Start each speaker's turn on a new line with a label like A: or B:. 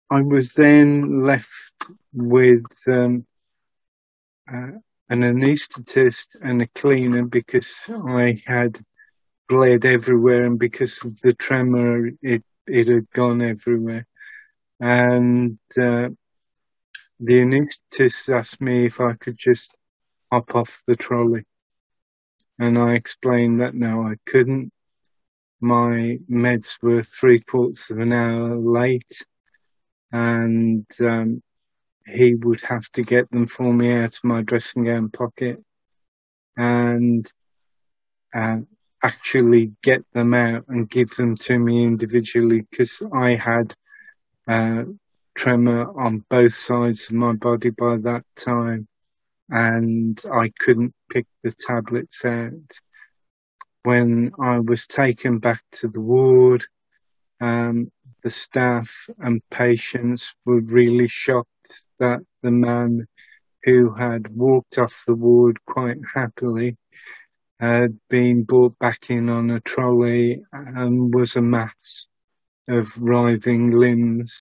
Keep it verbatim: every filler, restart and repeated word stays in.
A: I was then left with um, uh, an anaesthetist and a cleaner because I had bled everywhere, and because of the tremor, it it had gone everywhere. And uh, the anaesthetist asked me if I could just hop off the trolley, and I explained that no, I couldn't. My meds were three quarters of an hour late, and um, he would have to get them for me out of my dressing gown pocket and uh, actually get them out and give them to me individually, because I had uh, tremor on both sides of my body by that time, and I couldn't pick the tablets out. When I was taken back to the ward, um, the staff and patients were really shocked that the man who had walked off the ward quite happily had been brought back in on a trolley and was a mass of writhing limbs.